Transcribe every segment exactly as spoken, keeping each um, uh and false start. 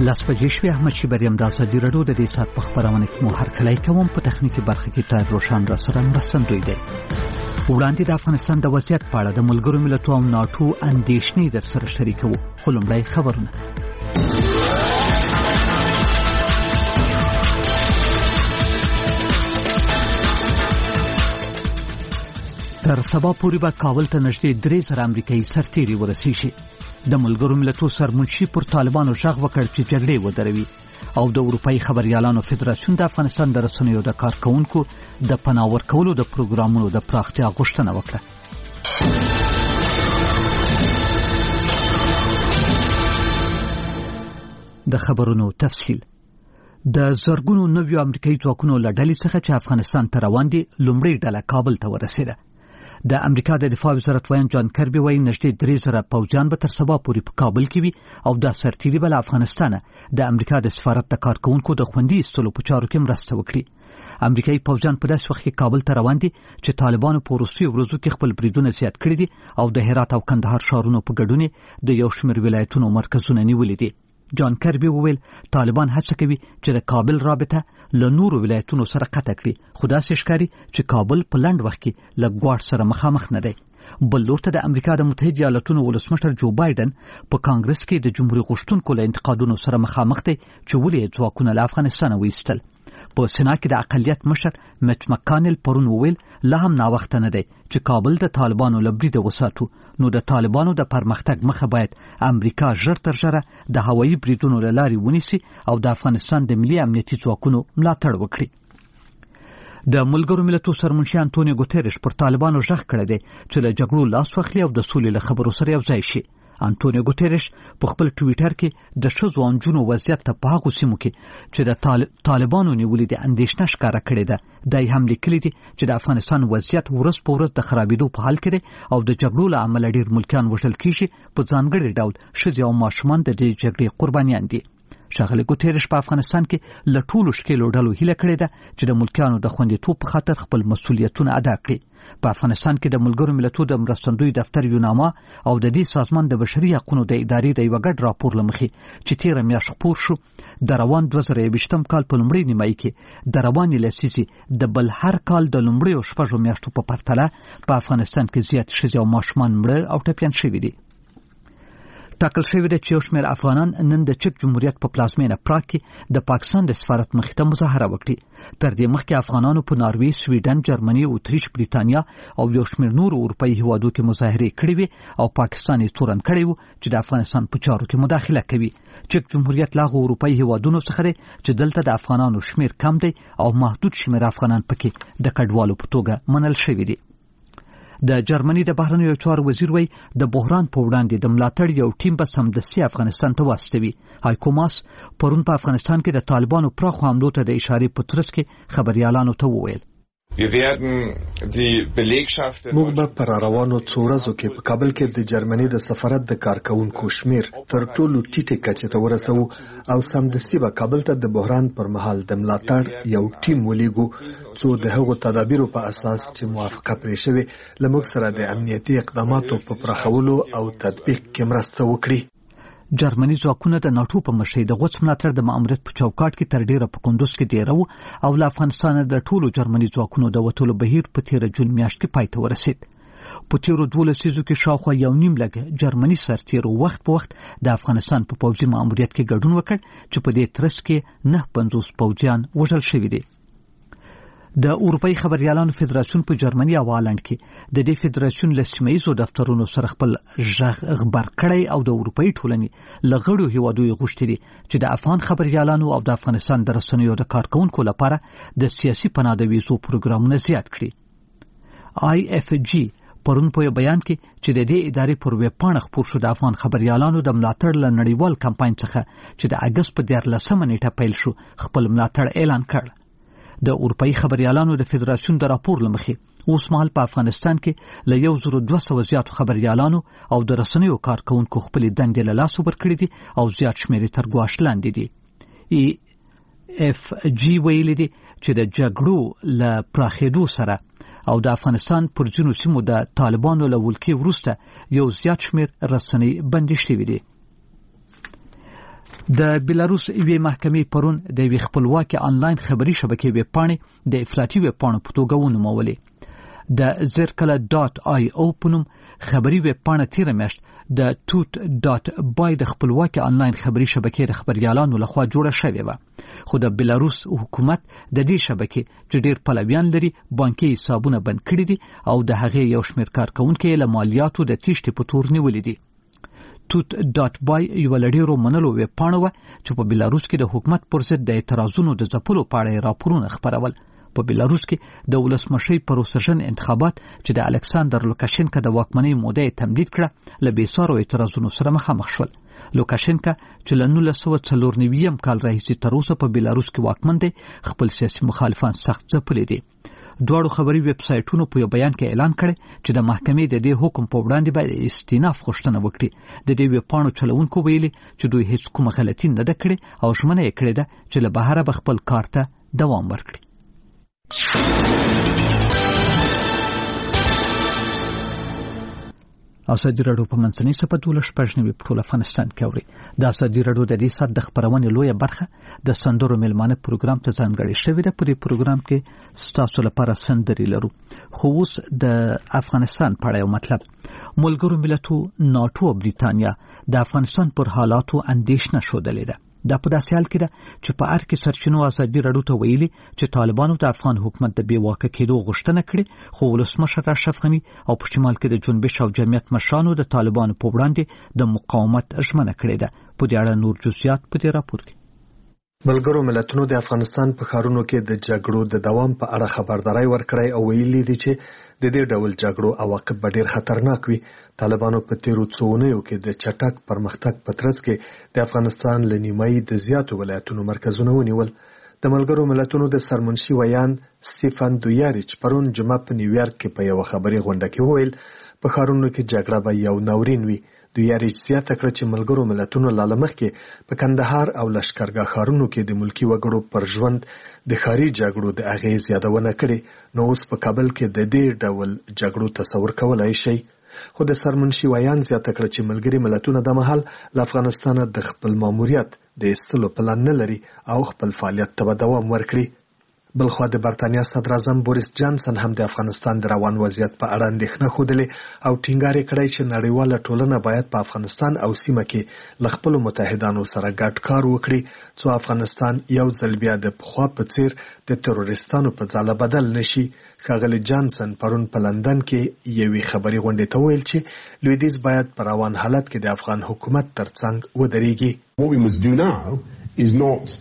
لاس بجې شوې. احمد شیبر یم د ازادي راډیو د دې ساعت په خپرونه کې مو هرکلی کوم. په تخنیکي برخه کې طاهر روشن را سره مرستندوی دی. وړاندې د افغانستان د وضعیت په اړه د ملګرو ملتونو او ناټو اندېښنې در سره شریکوو. خو لومړی خبرونه. تر سبا پورې به کابل ته نږدې درې زره امریکایي سرتیري ورسیږي. د ملګرو ملتونو سرمنشي پر طالبانو غږ وکړ چې جګړې ودروي او د اروپایي خبريالانو فدراسیون د افغانستان د رسنیو د کارکونکو د پناه ورکولو د پروګرامونو د پراختیا غوښتنه وکړه. د خبرونو تفصیل. د زرګونو نویو امریکایي ځواکونو له ډلې څخه چې افغانستان ته روان دي لومړی ډله کابل ته ورسېده. د امریکا د دفاع وزارت وایي جان کربي وایي نږدې درې زره پوځیان به تر سبا پورې په کابل کې وي او دا سرتیري به له افغانستانه د امریکا د سفارت د کارکونکو د خوندي ایستلو په چارو کې مرسته وکړي. امریکایي پوځیان په داسې وخت کې کابل ته روان دي چې طالبانو په وروستیو ورځو کې خپل بریدونه زیات کړي دي او د هرات او کندهار ښارونو په ګډون د یو شمېر ولایتونو مرکزونه نیولي دي. جان کربي وویل طالبان هڅه کوي چې د کابل رابطه له نورو ولایتونو سره قطع کړي، خو داسې ښکاري چې کابل په لنډ وخت کې له ګواښ سره مخامخ نه دی. بل لور ته د امریکا د متحده ایالاتونو ولسمشر جو بایدن په کانګرس کې د جمهوریت غوښتونکو له انتقادونو سره مخامخ دی چې ولې ځواکونه له افغانستانه وایستل. په سنا کې د اقلیت مشر میچ مکانل پرون وویل لا هم ناوخته نه دی چې کابل د طالبانو له بریده وساتو، نو د طالبانو د پرمختګ مخه باید امریکا ژر تر ژره د هوایي بریدونو له لارې ونیسي او د افغانستان د ملي امنیتي ځواکونو ملاتړ وکړي. د ملګرو ملتونو سرمنشي انټونیو ګوتریش پر طالبانو غږ کړی دی چې له جګړو لاس واخلي او د سولې له خبرو سره یو ځای شي. انټونیو ګوتریش په خپل ټویټر کې د ښځو او نجونو وضعیت ته په هغو سیمو کې چې د طالبانو نیولې د اندېښنه ښکاره کړې ده. دا یې هم لیکلي دي چې د افغانستان وضعیت ورځ په ورځ د خرابېدو په حال کې دی او د جګړو له امله ډېر ملکیان وژل کېږي، په ځانګړي ډول ښځې او ماشومان د دې جګړې قربانیان دي. ښاغلی ګوتریش په افغانستان کې له ټولو ښکېلو ډلو هیله کړې ده چې د ملکیانو د خوندیتوب په خاطر خپل مسؤلیتونه ادا کړي. په افغانستان کې د ملګرو ملتونو د مرستندوی دفتر یوناما او د دې سازمان د بشري حقوقو د ادارې د یو ګډ راپور لمخې چې تیره میاشت خپور شو د روان دوه زره یوویشتم کال په لومړۍ نیمایي کې د روانې لسیزې د بل هر کال د لومړیو شپږو میاشتو په پرتله په افغانستان کې زیات ښځې او ماشومان مړه او ټپیان شوي دي. ټاکل شوی دی چې یو شمېر افغانان نن د چک جمهوریت په پلازمینه پراګ کې د پاکستان د سفارت مخې ته مظاهره وکړي. تر دې مخکې افغانانو په ناروې، سویډن، جرمني، اتریش، بریتانیا او یو شمېر نورو اروپایي هیوادو کې مظاهرې کړې وې او پاکستان یې تورن کړی و چې د افغانستان په چارو کې مداخله کوي. چک جمهوریت له هغو اروپایي هیوادونو څخه دی چې دلته د افغانانو شمېر کم دی او محدود شمېر افغانان پکې د کډوالو په توګه منل شوي دي. د جرمني د بهرنیو چارو وزیر وایي د بحران په وړاندې د ملاتړ یو ټیم به سمدستي افغانستان ته واستوي. هایکو ماس پرون په افغانستان کې د طالبانو پراخو حملو ته د اشارې په ترڅ کې خبريالانو ته وویل موږ به پر روانو څو ورځو کې په کابل کې د جرمني د سفارت د کارکونکو شمیر تر ټولو ټیټه کچې ته ورسوو او سمدستي به کابل ته د بحران پر مهال د ملاتړ یو ټیم ولېږو څو د هغو تدابیرو په اساس چې موافقه پرې شوې له موږ سره د امنیتي اقداماتو په پراخولو او تطبیق کې مرسته وکړي. جرمني ځواکونه د ناټو په مشرۍ د غوڅ ملاتړ د ماموریت په چوکاټ کې تر ډیره په کندوز کې ډیره وو او له افغانستانه د ټولو جرمني ځواکونو د وتلو بهیر په تیره جون میاشت کې پای ته ورسید. په تیرو دوه لسیزو کې شاوخوا یو نیم لګ جرمني سرتیرو وخت په وخت د افغانستان په پوځي ماموریت کې ګډون وکړ چې په دې ترڅ کې نه پنځوس پوځیان وژل شوي دي. د اروپایي خبريالانو فدراسیون په جرمني او هالند کې د دې فدراسیون له سیمه ییزو دفترونو سره خپل غږ خبر کړی او د اروپایي ټولنې له غړو هیوادونو غوښتي دي چې د افغان خبريالانو او د افغانستان د رسنیو د کارکونکو لپاره د سیاسي پناه د ویزو پروګرامونه زیات کړي. آی اف جی پرون په بیان کې چې د دې ادارې پر ویب پاڼه خپور شو د افغان خبريالانو د ملاتړ له نړیوال کمپاین څخه چې د اګست په دیارلسمه نیټه پیل شو خپل ملاتړ اعلان کړ. د اروپایي خبريالانو د فدراسیون د راپور لمخې اوس مهال په افغانستان کې له یو زر دوه سوه زیاتو خبريالانو او د رسنیو کارکونکو خپل دندې له لاسه ورکړي دي او زیات شمېر تر ګواښ لاندې دي. ای اف جی ویلي دي چې د جګړو له پراخېدو سره او د افغانستان پر ځینو سیمو د طالبانو له ولکې وروسته یو زیات شمېر رسنۍ بندي شوي دي. د بیلاروس یوې محکمې پرون د یوې خپلواکې آنلاین خبري شبکې ویب پاڼې د افراطي ویب پاڼو په توګه ونومولې. د زرکله ډاټ آی او په نوم خبري ویب پاڼه تیره میاشت د ټوت ډاټ بای د خپلواکې آنلاین خبري شبکې د خبريالانو لخوا جوړه شوې وه، خو د بیلاروس حکومت د دې شبکې چې ډېر پلویان لري بانکي حسابونه بند کړي دي او د هغې یو شمېر کارکونکي له مالیاتو د تیښتې په تور نیولي دي. توت ډاټ بای یو لړیرو منلو ویب پاڼه وه چې په بیلاروس کې د حکومت پر ضد د اعتراضونو د ځپلو په اړه راپورونه خپرول. په بیلاروس کې د ولسمشۍ پروسژن انتخابات چې د الکساندر لوکاشینکا د واکمنۍ موده یې تمدید کړه له بېسارو اعتراضونو سره مخامخ شول. لوکاشینکا چې له نولس سوه څلور نوي کال راهیسې تر اوسه په بیلاروس کې واکمن دی خپل سیاسي مخالفان سخت ځپلي دي. دواړو خبري ویب سایټونو په یو بیان کې اعلان کړی چې د محکمې د دې حکم په وړاندې باید استیناف غوښتنه وکړي. د دې ویب پاڼو چلوونکو ویلي چې دوی هیڅ کومه غلطي نه ده کړې او ژمنه یې کړې ده چې له بهره به خپل کار ته دوام ورکړي. ازادي راډیو په منځنۍ صفحه دولس شپږ نوي په ټول افغانستان کې اوري. د ازادي راډیو د دې سات د خبرونې لویه برخه د سندرو میلمانه پروګرام ته ځانګړې شوې ده. په دې پروګرام کې ستاسو لپاره سندرې لرو. خو اوس د افغانستان په اړه یو مطلب. ملګرو ملتو ناټو او بریتانیا د افغانستان پر حالاتو اندېښنه ښودلې ده. دا په داسې حال کې ده چې په هر کې سرچینو ازادي راډیو ته ویلي چې طالبانو د افغان حکومت د بې واکه کېدو غوښتنه کړې، خو ولسمشر اشرف غني او په شمال کې د جنبش او جمعیت مشرانو د طالبانو په وړاندې د مقاومت ژمنه کړې ده. په دې اړه نور جزئیات په دې راپور کې. ملګرو ملتونو د افغانستان په ښارونو کې د جګړو د دوام په اړه خبرداري ورکړې او ویلي دي چې د دې ډول جګړو عواقب به ډېر خطرناک وي. طالبانو په تیرو څو اونیو کې د چټک پرمختګ په ترڅ کې د افغانستان له نیمایي د زیاتو ولایتونو مرکزونه ونیول. د ملګرو ملتونو د سرمنشي ویان سټیفن دویاریچ پرون جمعه په نیویارک کې په یو خبري غونډه کې وویل په ښارونو کې جګړه به یو ناورین وي. دویاریچ زیاته کړه چې ملګرو ملتونو له مخکې په کندهار او لشکرګاه ښارونو کې د ملکی وګړو پر ژوند د ښاري جګړو د اغېز یادونه کړې، نو اوس په کابل کې د دې ډول جګړو تصور کولای شي. خو د سرمنشي ویان زیاته کړه چې ملګري ملتونه د مهال له افغانستان د خپل ماموریت د ایستلو پلان نه لري او خپل فعالیت ته دوام ورکړي. بلخوا د برتانیا صدر اعظم بوریس جانسن هم د افغانستان د روان وضعیت په اړه اندېښنه ښودلې او ټینګار یې کړی چې نړیواله ټولنه باید په افغانستان او سیمه کې له خپلو متحدانو سره ګډ کار وکړي څو افغانستان یو ځل بیا د پخوا په څیر د تروریستانو په ځاله بدل نشي. ښاغلی جانسن پرون په لندن کې یوې خبري غونډې ته ویل چې لویدیځ باید په روان حالت کې د افغان حکومت ترڅنګ ودرېږي. What we must do now is not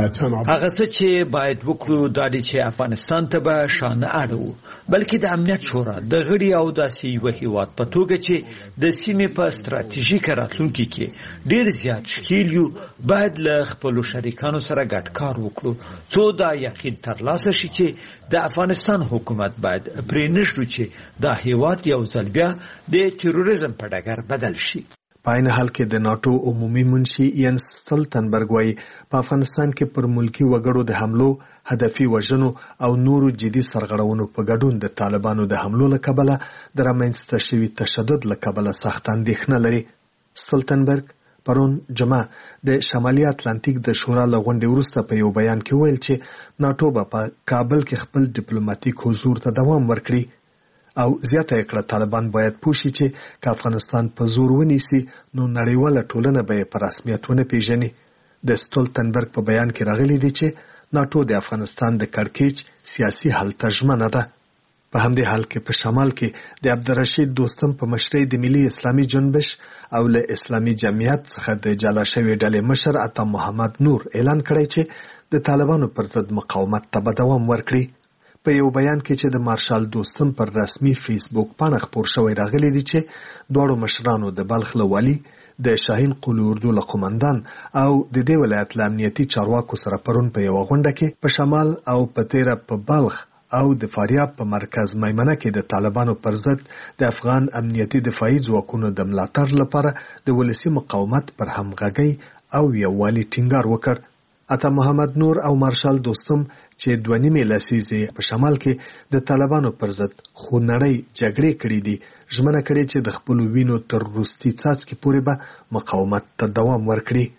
هغه څه چې باید وکړو دا دی چې افغانستان ته به شانه اړو، بلکې د امنیت شورا د غړي او داسې یو هیواد په توګه چې د سیمې په ستراتیژیک راتلونکي کې ډیر زیات شکیل یو باید له خپلو شریکانو سره ګډ کار وکړو څو دا یقین ترلاسه شي چې د افغانستان حکومت باید پرې نشو چې دا هیواد یو ځل بیا د تروریزم په ډګر بدل شي. په عین حال کې د ناټو عمومي منشي ینس ستولتنبرګ وایي په افغانستان کې پر ملکی وګړو د حملو، هدفي وژنو او نورو جدي سرغړونو په ګډون د طالبانو د حملو له کبله د رامنځته شوي تشدد له کبله سخت اندېښنه لري. ستولتنبرګ پرون جمعه د شمالي اتلانتیک د شورا له غونډې وروسته په یو بیان کې ویل چې ناټو به په کابل کې خپل ډیپلوماټیک حضور ته دوام ورکړي او زیاته کړه طالبان باید پوښي چې که افغانستان په زور ونیسي نو نړیواله ټولنه به په رسمیت ونه پیژني. د ستولتنبرګ په بیان کې راغلي دي چې ناټو د افغانستان د کړکېچ سیاسي حل ته ژمنه ده. په همدې حال کې په شمال کې د عبدالرشید دوستم په مشرۍ د ملي اسلامي جنبش او له اسلامي جمعیت څخه د جلا شوی ډلې مشر عطا محمد نور اعلان کړی چې د طالبانو پر ضد مقاومت ته به دوام ورکړي. په یو بیان کې چې د مارشال دوستم پر رسمي فیسبوک پاڼه خپور شوی راغلی دی چې دواړو مشرانو د بلخ له والي، د شاهین قلي اردو له قومندان او د دې ولایت له امنیتي چارواکو سره پرون په یوه غونډه کې په شمال او په تیره په بلخ او د فاریاب په مرکز میمنه کې د طالبانو پر ضد د افغان امنیتي دفاعي ځواکونو د ملاتړ لپاره د ولسي مقاومت پر همغږۍ او یووالي ټینګار وکړ. عطا محمد نور او مارشال دوستم چې دوه نیمې لسیزې په شمال کې د طالبانو پر ضد خو نړۍ جګړې کړې دي ژمنه کړې چې د خپلو وینو تر وروستي څاڅکي پورې به مقاومت ته دوام ورکړي.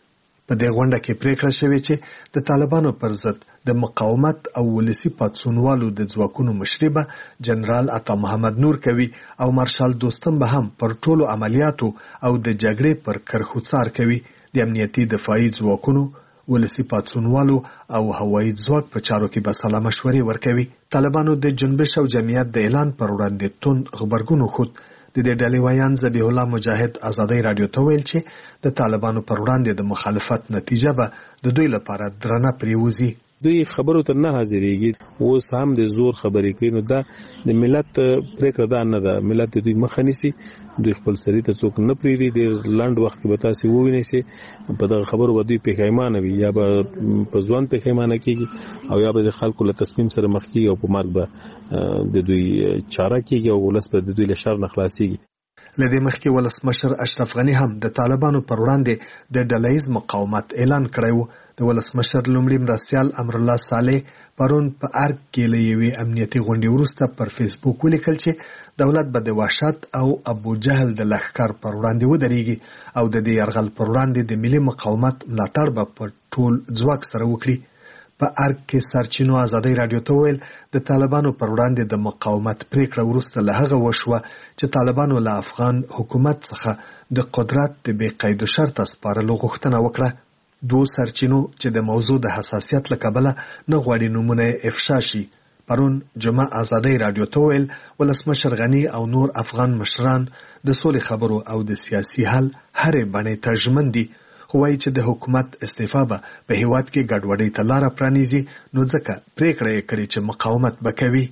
په دې غونډه کې پریکړه شوې چې د طالبانو پر ضد د مقاومت او ولسی پاتسونوالو د ځواکونو مشري به جنرال عطا محمد نور کوي او مارشال دوستم به هم پر ټولو عملیاتو او د جګړې پر کرخو څار کوي. د امنیتي دفاعي ځواکونو ولسی پاتسونوالو او هوایي ځواک په چارو کې به سلا مشورې ورکوي. طالبانو د جنبش او جمعیت د اعلان پر وړاندې تون خبرګون خود د دې ډلې ویان ذبیح الله مجاهد آزادۍ رادیو ته ویل چې د طالبانو پر وړاندې د مخالفت نتیجه به د دوی لپاره درنه پریوزي. دوی خبرو ته نه حاضرېږي، اوس هم د زور خبرې کوي. نو دا د ملت پریکړه ده نه ده، ملت دوی مخه نیسي، دوی خپل سری ته څوک نه پریږدي. ډېر لنډ وخت کې به تاسې ووینئ چې په دغه خبرو به دوی پښیمانه وي، یا به په ځوان پښیمانه کېږي او یا به د خلکو له تصمیم سره مخ کېږي او په مرګ به د دوی چاره کېږي او ولس به د دوی له شر نه خلاصېږي. لدې مخکې ولسمشر اشرف غنی هم د طالبانو پر وړاندې د ډلهیز مقاومت اعلان کړی و. د ولسمشر لومړي مرستیال امرالله صالح پرون په ارګ کې له یوې امنیتي غونډې وروسته پر فیسبوک ولیکل چې دولت به د وحشت او ابو جهل د لښکر پر وړاندې ودرېږي او د دې یرغل پر وړاندې د ملي مقاومت ملاتړ به په ټول ځواک سره وکړي. په ارګ کې سرچینو آزادۍ رادیو ته ویل د طالبانو پر وړاندې د مقاومت پریکړه وروسته له هغه وشوه چې طالبانو له افغان حکومت څخه د قدرت د بې قید و شرطه سپارلو غوښتنه وکړه. دوه سرچینو چې د موضوع د حساسیت له کبله نه غواړي نومونه افشا شي پرون جمعه آزادۍ رادیو ته ویل ولسمشر غنی او نور افغان مشران د سولې خبرو او د سیاسي حل هرې بڼې ته ژمن دي، خو وایي چې د حکومت استعفا به په هیواد کې ګډوډۍ ته لاره پرانیزي، نو ځکه پریکړه یې کړې چې مقاومت به کوي.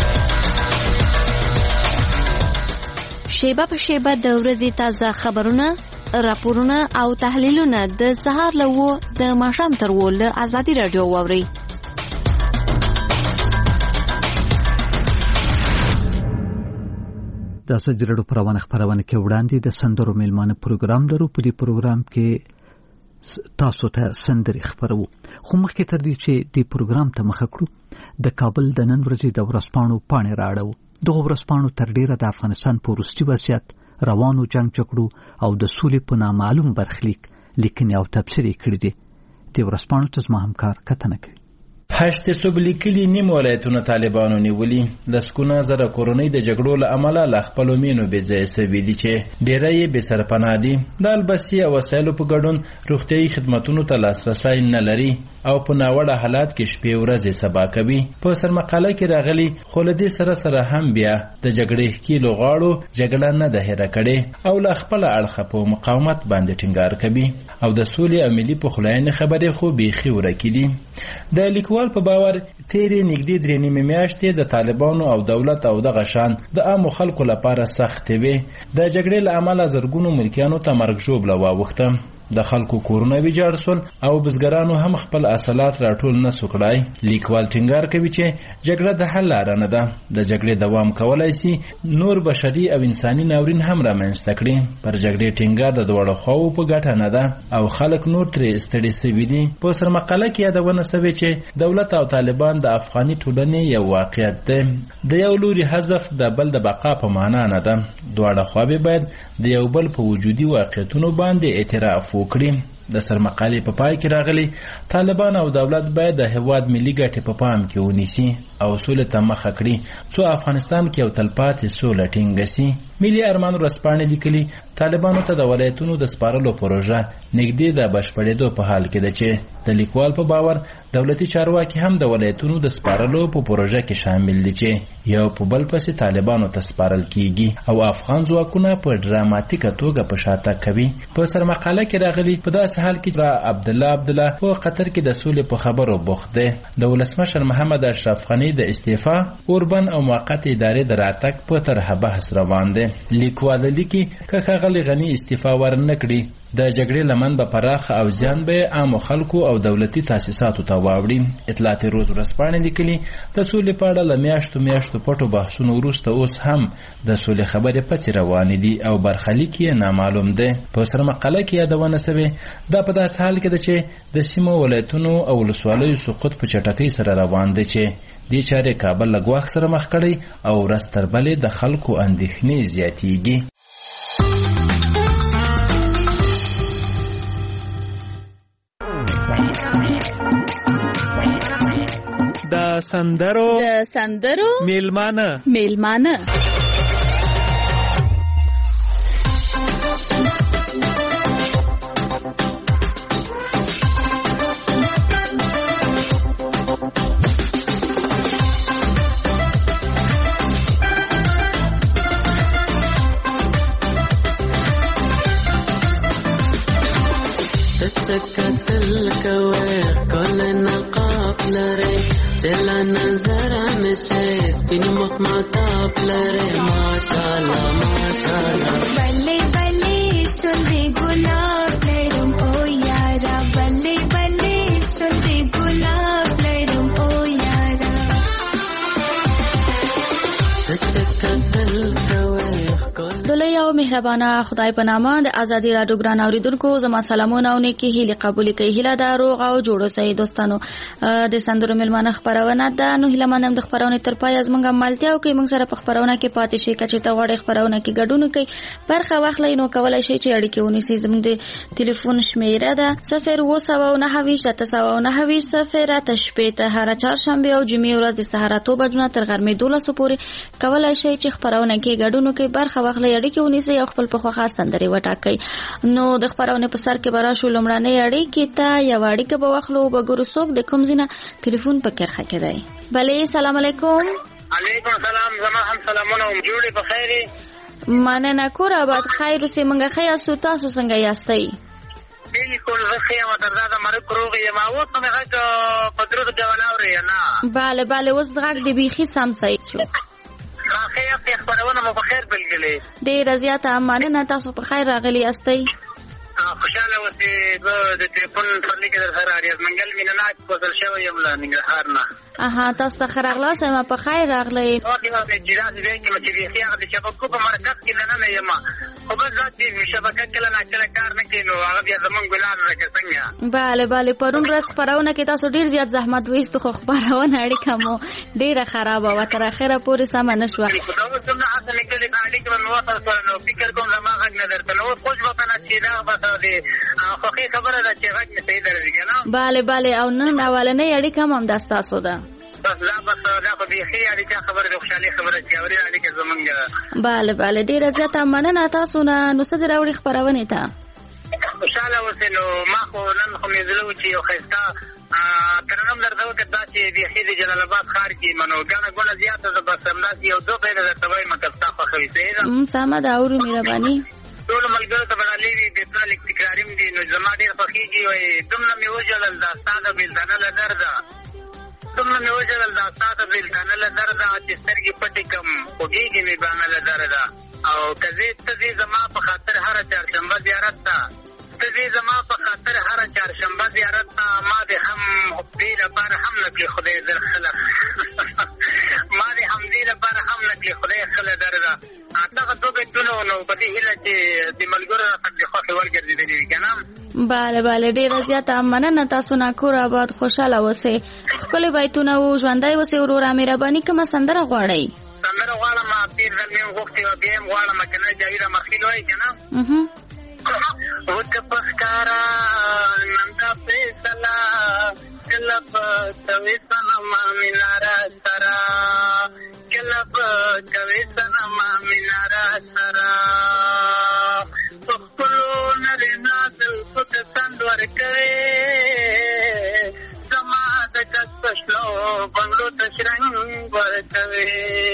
شیبه په شیبه د ورځې تازه خبرونه، راپورونه او تحلیلونه د سهار له و د ماښام تر و له آزادۍ رادیو واورئ. د سجرړو پروانه خبرونه کې وړاندې د سندرو میلمانه پروګرام درو. په دې پروګرام کې تاسو ته سندري خبرو، خو مخکې تر دې چې د پروګرام ته مخه کړو د کابل د نن ورځې د ورځپاڼو پاڼې راړو. دغه ورځپاڼو تر ډیره د افغانستان په وروستي وضعیت، روانو جنگ جګړو او د سولې په نامعلوم برخلیک لیکنې او تبصرې کړې دي. د ورځپاڼو ته زما همکار کتنه کوي. هشت صوب لیکلي نیم ولایتونه طالبانو نیولي. لسګونه زره کورنۍ د جګړو له امله له خپلو مینو بې ځایه سوي دي چې ډیری یې بې سرپناه دي. د البسي او وسایلو په ګډون روغتیایي خدمتونو ته لاسرسی نه لري او په ناوړه حالات کې شپې ورځې سبا کوي. په سرمقاله کې راغلي خو له دې سره سره هم بیا د جګړې ښکیلو غاړو جګړه نه ده هېره کړې او له خپله اړخه په مقاومت باندې ټینګار کوي او د سولې او ملي پخلاینې خبرې خو بیخي ورکې دي. د لیکوال په باور تیرې نږدې درې نیمې میاشتې د طالبانو او دولت او دغه شان د عامو خلکو لپاره سختې وې. د جګړې له امله زرګونو ملکیانو ته مرګ ژوبله واوښته. د خلکو کورونه ویجاړ سول او بزګرانو هم خپل اصالات راټول نه سو کړای. لیکوال ټینګار کوي چې جګړه د حل لاره نه ده. د جګړې دوام کولای شي نور بشري او انساني ناورین هم رامنځته کړي. پر جګړې ټینګار د دواړو خواو په ګټه نه ده او خلک نور ترې ستړي سوي دي. په سرمقاله کې یادونه سوې چې دولت او طالبان د افغاني ټولنې یو واقعیت دی. د یو لوري حذف د بل د بقا په معنا نه ده. دواړه خواوې باید د یو بل په وجودي واقعیتونو باندې اعتراف وکړي. د سرمقالې په پای کې راغلي طالبان او دولت باید د هیواد ملي ګټې په پام کې ونیسي او سولې ته مخه کړي څو افغانستان کې یو تلپاتې سوله ټینګه سي. ملي ارمان ورځپاڼې لیکلي طالبانو ته د ولایتونو د سپارلو پروژه نږدې د بشپړېدو په حال کې ده چې د لیکوال په باور دولتي چارواکي هم د ولایتونو د سپارلو په پروژه کې شامل دي چې یو په بل پسې طالبانو ته سپارل کیږي او افغان ځواکونه په ډراماتیکه توګه په شاته کوي. په سرمقاله کې راغلي په داسې حال کې چې عبدالله عبدالله په قطر کې د سولې په خبرو بوخت دی. د ولسمشر محمد اشرف غنی د استعفا اوربن او موقت ادارې د راتګ په طرحه بحث روان دی. لیکوال لیکي که ښاغلی غنی استعفا ورنه کړي د جګړې لمن به پراخ او زیان به عامو خلکو او دولتي تاسیساتو ته واوړي. اطلاعات روز ورځپاڼې لیکلي د سولې په اړه له میاشتو میاشتو پټو بحثونو وروسته اوس هم د سولې خبرې پڅې روانې دي او برخلیک یې نامعلوم دی. په سرمقاله کې یادونه سوې دا په داسې حال کې ده چې د سیمو ولایتونو او ولسوالیو سقوط په چټکۍ سره روان دی چې دې چارې کابل له ګواښ سره مخ کړی او ورځ تر بلې د خلکو اندېښنې زیاتېږي. د سندرو د سندرو میلمانه میلمانه تل کوي کله نقاب لري چلا نظر نشه سپین مخ ماتاب لري ماشاءالله ماشاءالله بلې بلې شونډې ګلاب لرم او یارا بلې بلې شونډې ګلاب لرم او یارا تل کوي دلې او مهربانه خدای په نامه د ازادي راډیو ګران اوریدونکو زما سلامونه او نیکی هیله قبول کړئ. هیله دا روغ او جوړ اوسئ دوستانو. د سندرو میلمانه خبرونه ده نو هیله منم د خبرونه تر پای از مونږه ملتیا او کوي مونږ سره په خبرونه کې پاتې شي کچې ته وړي خبرونه کې ګډون کوي برخه واخلئ نو کولای شئ چې اړیکه ونیسئ. زموږ د ټلیفون شمیره ده صفر اووه سوه او نهه ویشت اته سوه او نهه ویشت صفر اته شپېته هره چهارشنبه او جمعې ورځ د سهار اته بجو تر غرمې دولسو پورې کولای شئ چې خبرونه کې ګډون کوي برخه واخلئ اړیکه ونیسئ او خپل په خوښه سندري وټاکئ. نو د خبرونه په سر کې براشو لمړنۍ اړیکه ته یا اړیکه به واخلو به ګورو څوک د کوم ځینه ټلیفون په کرخه کې دی. بله سلام علیکم. علیکم السلام. زما هم سلامونه او جوړې په خیر. مننه کور آباد خیر اوسې منګه خیا سو تاسو څنګه یاستئ؟ بالکل زه ښه یم دردا د مرګ روغ یم اوس نو مې غږ په درود ډول اوري نه. بله بله اوس غږ د بیخي سم صحیح شو. خیر په خبرونه مو په خیر بلګلې. ډېر زیاته مننه تاسو په خیر راغلي یاستئ. خوشاله اوسئ. د ټلیفون په لیکه در سره اړیاز منګل مینه ناک کوزل شوی یم له ننګرهار نه. اها تاسو ته ښه راغلاست یم په خیر راغلی. او د جیرات دی کې چې بیخي هغه د شبکو په مرکز کې نه نه یم خو بس ذاتي شبکه کله نه کله کار نه کوي نو هغه بیا زمونږ ګلان راکه څنګه. بله بله پرون ورځ خپرونه کې تاسو ډېر زیات زحمت ویستو خو خپرونه اړیکه مو ډېره خرابه وه تر اخره پورې سمه نه شوه. دا اوس هم نه هڅه مې کړې په اړیکه به مې وصل سره نو فکر کوم زما غږ نه درته نو اوس خوش به که نه چې دا به د خوښۍ خبره ده چې غږ مې صحیح درځي که نه. بله بله او نن اولنۍ اړیکه هم همدا ستاسو ده. بس دا بس دا په بیخي اړیکه خبره د خوشحالۍ خبره چې اوري اړیکه زمونږ. بله بله ډېره زیاته مننه تاسو نه. نو څه دې راوړي خپرونې ته؟ خوشحاله اوسئ. نو ما خو نن خو مې زړه و چې یو ښایسته ترنم درته وکړ دا چې بیخي د جلال آباد ښار کې منو ګڼه ګوڼه زیاته ده بس همداسې یو دوه بیته درته وایم که ستا خوښوي صحیح ده. سمه ده اورو مهرباني. ټولو ملګرو ته بډالې وي بېسنا لږ تکراریم دي نو زما ډېر خوښېږي وایي دومره مې وژړل دا ستا د بېلتانه له درده دومره مې وژړل دا ستا د بېلتانه له درده چې سترګې پټې کړم خوږېږي مې بانه له درده او که زه ته ځې زما په خاطر هره چهارشنبه زیارت ته ته ځې زما په خاطر هره چهارشنبه زیارت ته ما دې هم دې لپاره هم نه کړي خدای در خلق ما دې هم دې لپاره هم نه کړي خدای خله درده. دغه دوه بیتونه نو په دې هیله چې د ملګرو راڅخه د خوښې وړ ګرځېدلي وي که نه. بله بله ډېره زیاته مننه تاسو نه کور آباد خوشحاله اوسئ. ښکلي بیتونه و ژوندی اوسئ وروره. مهرباني کومه سندره غواړئ؟ سندره غواړم پیر زلمې م غوښتې او بیا یم غواړم که نه جاوید مخیل وایي که نه. وکه په ښکاره نن دا فیصله کله به کوې صنمه مینه راسره کله به کوې صنمه مینه راسره په خپلو نرینه زلفو ته سند ورکوې زما د کس په شنو بنګړو ته شرنګ ورکوې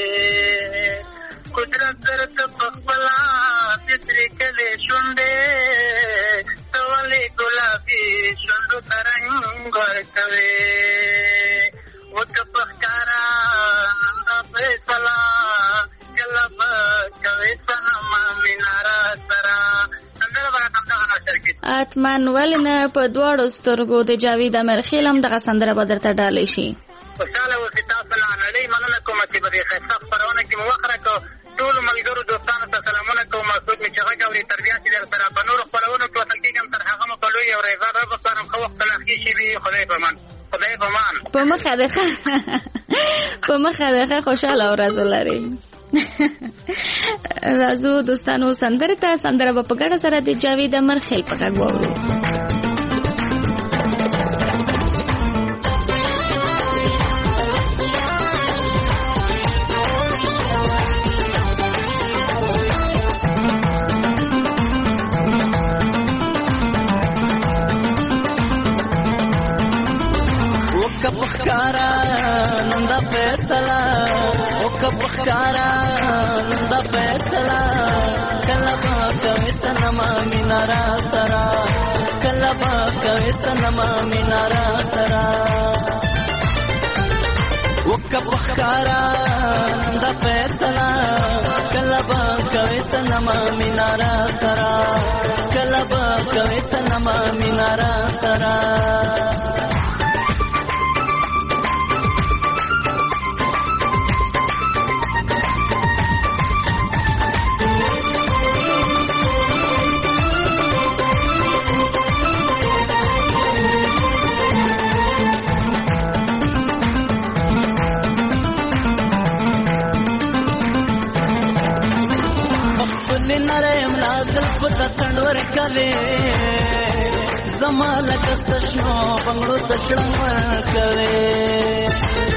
قدرت درته په خپله فطرې کلې شونډې ته ولې ګلابي شونډو ته رنګ ورکوې وکه په ښکاره نن دا فیصله کله به کوې صنمه مینه راسره. سندره به راته همدغه نشر کړي. حتما ولې نه په دواړو سترګو د جاوید امیرخیل هم دغه سندره به درته ډالۍ شي. خوشحاله اوسئ. تاسو نه نړۍ مننه کوم چې په دې ښایسته خپرونه کې مو وخت راکړو. ټولو ملګرو دوستانو ته سلامونه کوم. څوک مې چې غږ اوري تر بیا چې در سره په نورو خپرونو کې وصل کېږم تر هغه مو په لوی او رضا رب سپارم. ښه وخت لا ښې شي وي. خدای په امان. خدای په امان. په مخه ده په مخه ده خوشحاله ورځ ولرئ. راځو دوستانو سندره ته. سندره به په ګډه سره د جاوید امیرخیل په غږ واورو. نن دا فیصله وکه پخکارا نن دا فیصله کله به کوي سنما مینا را سره کله به کوي سنما مینا را سره وکه پخکارا نن دا فیصله کله به کوي سنما مینا را سره کله به کوي سنما مینا را سره تندور کوي زما لکه ستشنو بنگړو تشړنګ ور کوي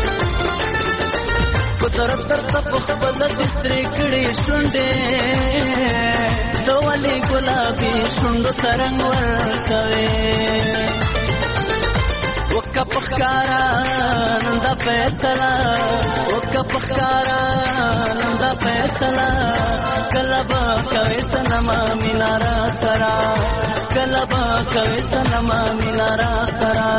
قدرت درته په خپل دستري کړي شونډې دوالي ګلابي شونډو ترنګ ور کوي وکه پخکارا نن دا فیصله وکه پخکارا نن دا فیصله کله به کوي سنما مینا را سره کله به کوي سنما مینا را سره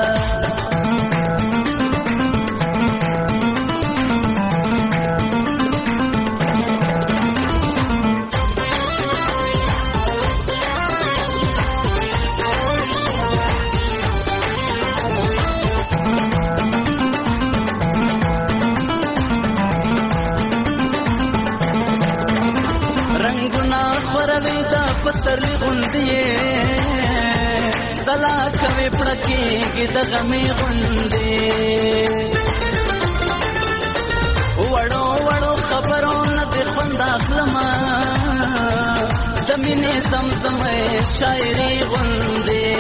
پسرلی غوندیه سلا کوي پړکیږي د غمي غوندې وړو وړو خبرونه د خوند اخلمه د مینې زمزمې شاعري غوندې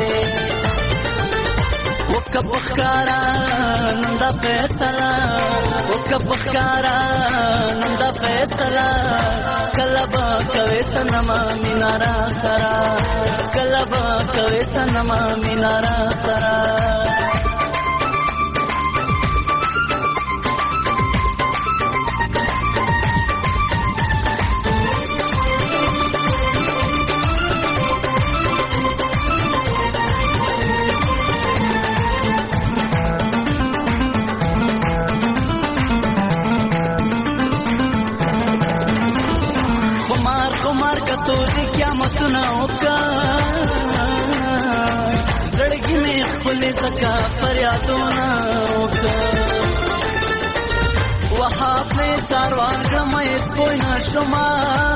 وکه پخکارا نن دا فیصله وکه پخکارا نن دا فیصله کله به کوي سنما مینا را سره کله به کوي سنما مینا را سره توری قیامتونه وکړه زړګي مې خپلې ځکه فریادونه وکړه وهاب مې کاروان کړمه کوی نه شما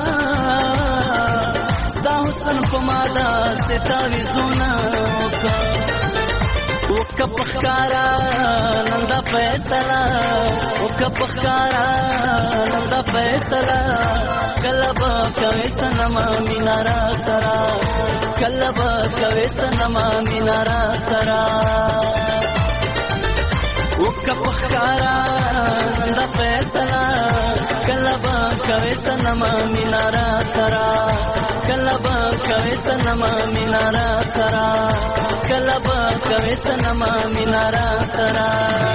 ستا حسن په ما داسې تعویضونه وکړه وکه پخکارا نن دا فیصله وکه پخکارا نن دا فیصله کله به کوي سنما مینا را سره کله به کوي سنما مینا را سره وکه پخکارا نن دا فیصله کله به کوي سنما مینا را سره کله به کوي سنما مینا را سره کله به کوي سنما مینا را سره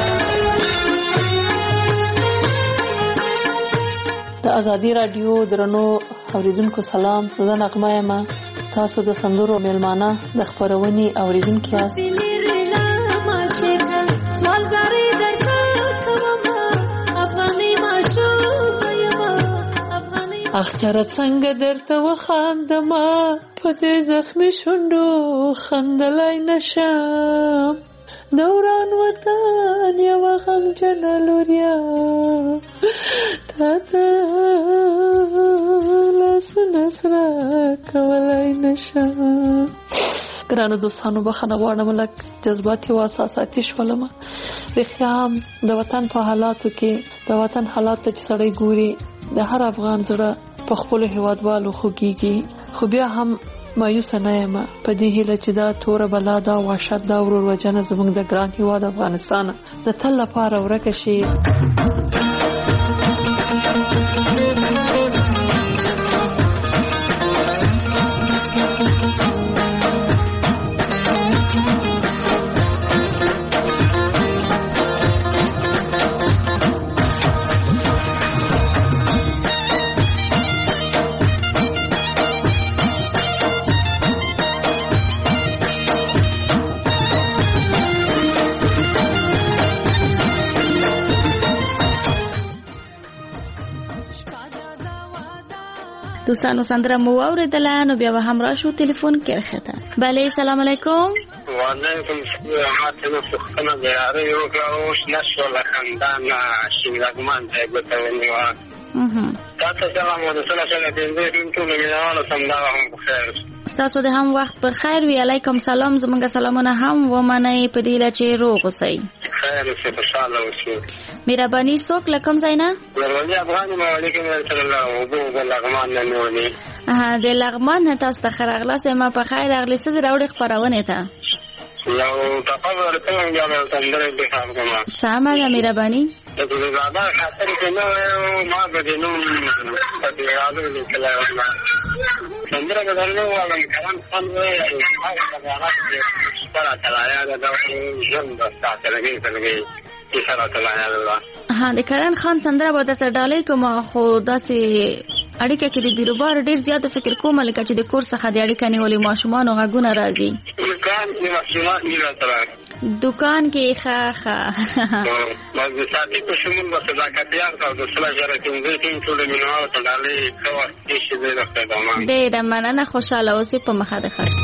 د ازادي رادیو درنو اوریدونکو سلام زه نغمه یم تاسو د سندرو میلمانه د خبرونې اوریدونکو یاست اختر څنګه درته وخاندما په دې زخمي شونډو خندلای نشم دوران وطن یو غمجن لوریا تاته لاسونه سره کولای نشم ګرانو دوستانو بخښنه غواړم لږ جذباتي او احساساتي شولم رښتیا د وطن په حالاتو کې د وطن حالات ته سړی ګوري د هر افغان زړه په خپل هیوادوالو خوږیږي خو بیا هم مایوس نه یم په دې هیله چې دا توره بلا دا وحشت دا ورور وجنه زموږ د ګران هیواد افغانستان د تل لپاره ورکه شي دوستانو سندره مو اوریدله نو بیا به هم راشو ټلیفون کې راخته. بله سلام علیکم. وعلیکم السلام. ماته څنګه د یاري یو کاوش نشو لخندان شینګمان ته ګټونی و. اها. تاسو سلام ورسول الله دې دې ټول مینوالو سم دا هم بخیر. تاسو د هم وخت پر خیر وی. علیکم سلام. زمونږ سلامونه هم و منئ په دې چې روغ اوسئ. خیر اوسئ خوشاله اوسئ. مهرباني څوک لکم زینا؟ ورولي افغان مالک رسول الله وبو د لغمان نه نورني. اه د لغمان تاسو ته خراغله سم په خیر اغلی سره راوړي خبرونه ته. یو تفضل ته یو تندر به خام کما. سلام علیکم مهرباني. د زړه خاطر کې نو ما به نو په دې حالو کې کلاوه. څنګه دا نو وایم کلام خان وې هغه هغه سره تلایا دا ژوند ساتل کېږي چې سره تلایا. ها د کرن خان سندره به درته ډالۍ کوم خو داسې اړیکه کې د بیروبار ډیر زیات فکر کوم لکه چې د کور څخه د اړیکه نیولې ماشومان او غږونه راځي. دکان کې ماشومان نه راځي. دکان کې ښه ښه. ما د ساتي په شمول په صداقت یار او د صلاح سره څنګه ټیم ټول مینوال ته ډالۍ کوه چې دې راځي دمان. ډیر مننه خوشاله اوسې په مخه ده ښه.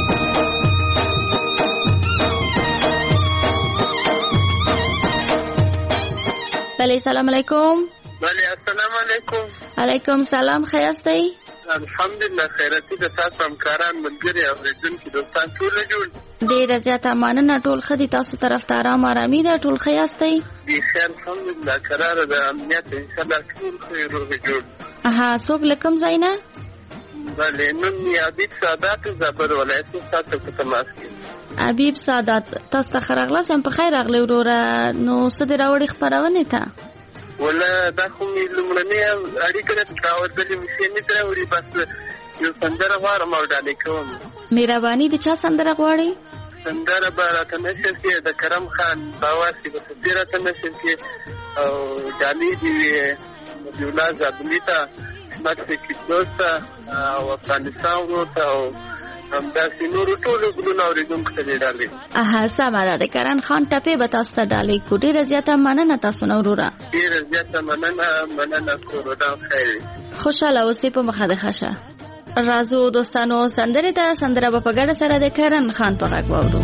بله سلام علیکم. بله السلام علیکم. علیکم سلام. خیاستئ؟ الحمدلله خیراتي د تاسو همکاران ملګري او اوریدونکي دوستان ټول جوړ. ډیره زیاته مننه. ټول ښه دي. تاسو طرف ته ارام ارامي ده؟ ټول خیاستئ؟ بخیر الحمدلله. قرار د امنیت انشاءالله ټول ښه روغ جوړ. اها څوک لکم زینا؟ بله نوم یې حبیب سادات زابل ولایت تاسو په تماس کې. حبیب سادات تاسو ته خراغله سم په خیر راغلی وروره. نو څه دې راوړي خپرونې ته؟ ولا دا خو مې لومړنۍ اړیکه ده راوړلې مې نه راوړي بس یو سندره غواړم او ډالۍ کوم. مهرباني د چا سندره غواړئ؟ سندره به راته نشر کړي د کرم خان باواسي به څه راته نشر کړي او ډالۍ دې وي مدیولا زابلي ته مکسي کیدوسته او افغانستان ورته او همداسې نورو ټولو ګلونو اورېدونکو ته دې ډالۍ. اها سمه ده. د کرن خان ټپې به تاسو ته ډالۍ کړو. ډېره زیاته مننه تاسو نه وروره. ډېره زیاته مننه مننه کورونا خیر. خوشاله اوسئ په مخه ده ښه. راځو دوستانو سندرې ته. سندره به په ګډه سره د کرن خان په غږ واورو.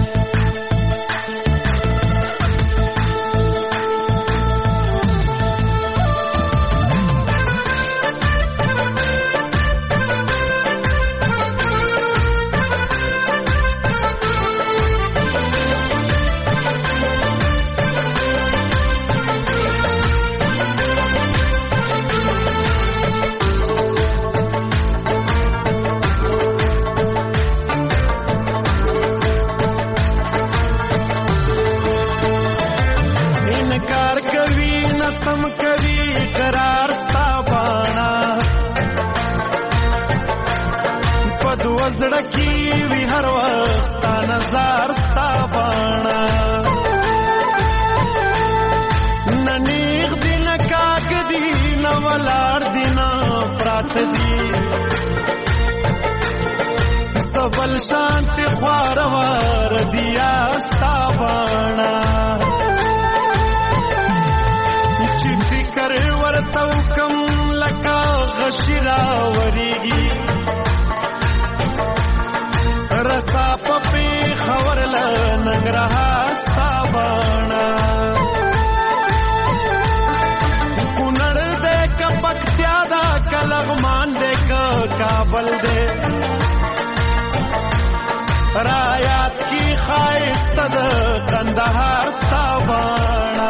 بل شانت خواروار دیا ستابانا چی فکر ورتو کم لکا غشرا وریگی رسا پپی خورل نگرہا ستابانا کنڑ دے کا پکتیا دا کلغمان دے کا کابل دے رایات کی خواهست ده قندهار ستابانا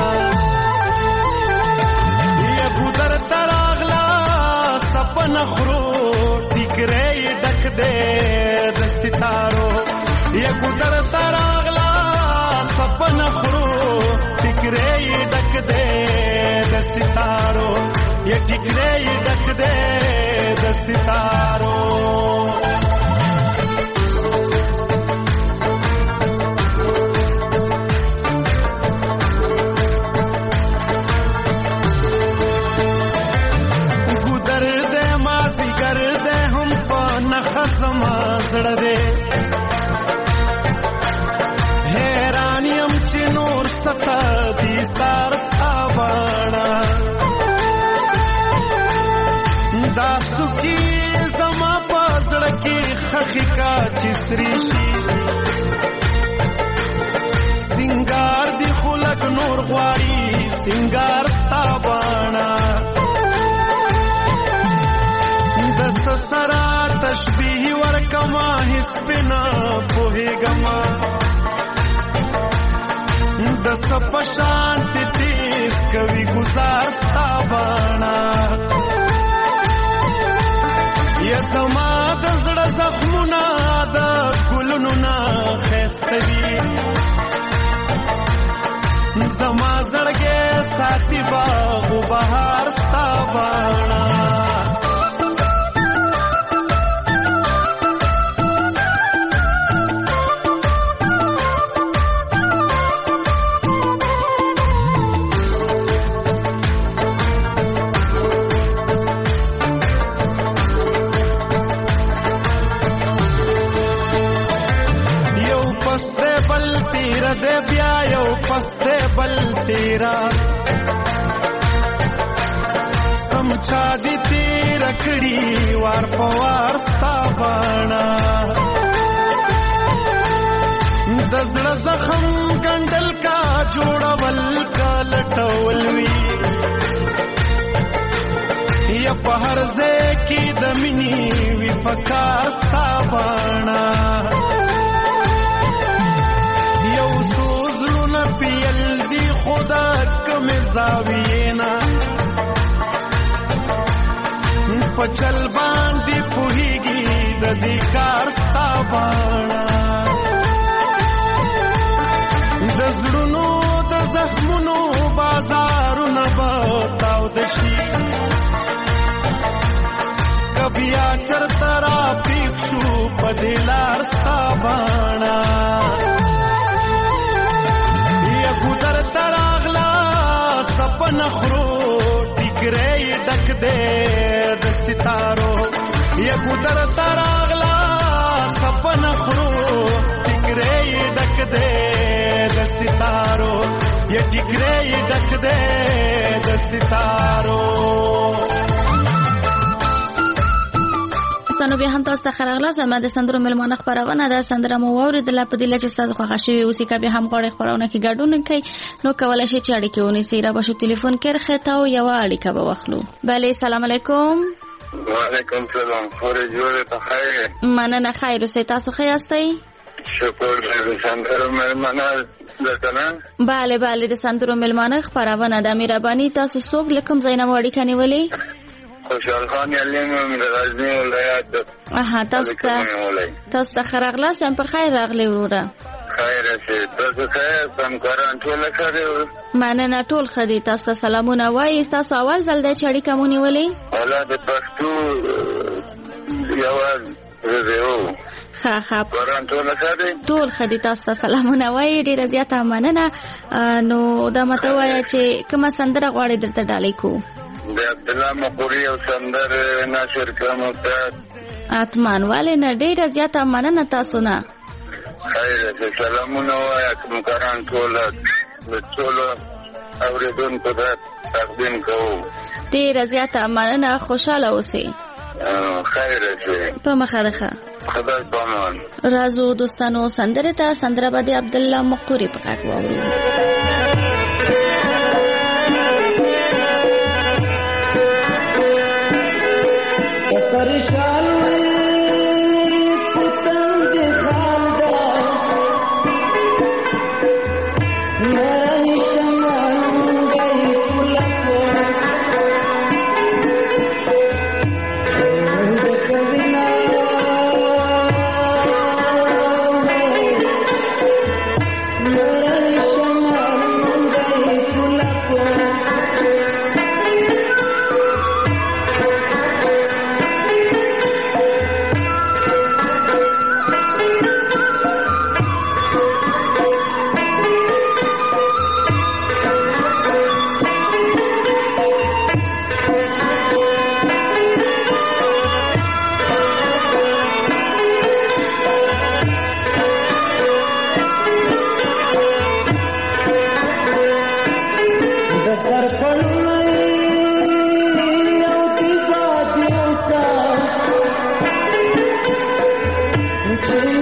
یگو در تراغلا سپن خرو ٹکرے ڈک دے دستارو یگو در تراغلا سپن خرو ٹکرے ڈک دے دستارو یہ ٹکرے ڈک دے دستارو زړه دې حیرانیم چې نور ستا دي سار ستابانا دا چې سری شي سنگار دی خلق نور غواړي سنگار تابانا د سسرا تشبیه ورکما هیڅ بنا پوهیګما د سپشان تیز کوي گزار تابانا یا زما د زړه زخمونه د ګلونو نه ښایسته دي زما زړګی ساتي باغ و بهار ستا باڼه دے بیا یو پستے بل تیرا سمچا دی تیر کڑی وار پوار ستا بانا دزړ زخم ګندل کا جوړول کا لټول وی یا په هر ځای کې د مینې وی پکار ستا بانا پیل دی خدا کم زاوینا پچل باندې پوهیږي د دې کار ستا باڼه د زړونو د زخمونو بازارونه به تاوده شي کبیا چرته را پیښ شو په دې لار ستا باڼه ګودر تراغلا سپن خرو ټیکرې ډک دې د ستارو یا ګودر تراغلا سپن خرو ټیکرې ډک دې د ستارو یا ټیکرې ډک دې د ستارو نو بیا هم تاسو ته خراغله زما د سندرو ملمانه خبرونه ده سندره مو واوریدله په دې لچ تاسو خوښ شوي اوسې کبه هم غوړې خبرونه کې ګډون کوي نو کولای شئ چې اړیکه ونیسئ را بشو ټلیفون کې رخته او یو اړیکه به واخلو بله سلام علیکم وعلیکم سلام خوري جوړه ته خیر مننه خیر اوسې تاسو ښه یاستئ شکر دې سندرو ملمانه ده بله بله د سندرو ملمانه خبرونه ده مهرباني تاسو څوک لکم زینب اړیکه نیولې خوشحال خان علیم من غزنی ولایت اها تاسو ته تاسو ته خراغله سم په خیر راغلی وروره خیر شه تاسو خیر سم کاران ټول خیر مننه ټول خدي تاسو ته سلامونه وایي تاسو اول ځل د چړی کومونی ولې اولاد پښتو یوال زه ها ها کاران ټول خیر ټول خدي تاسو ته سلامونه وایي ډیره زیاته مننه نو دا مته وایي چې کومه سندره غواړي درته ډالۍ کو د عبد الله مقری او سندر ناشر کومه اتمان والے نه ډیره زیاته مننه تاسو نه خیر سلامونه وایا کوم کاران ټول ټول اوریدونکو ته تقدیم کوو ډیره زیاته مننه خوشاله اوسئ خیر شه په مخه خدای پامان رازو دوستانو سندره ته سندره باندې عبد الله مقری په کاک وورو پریشان پتنگ دکھال دا میری شمان گئی پلکو کبینا میری شمان گئی پلکو Thank you.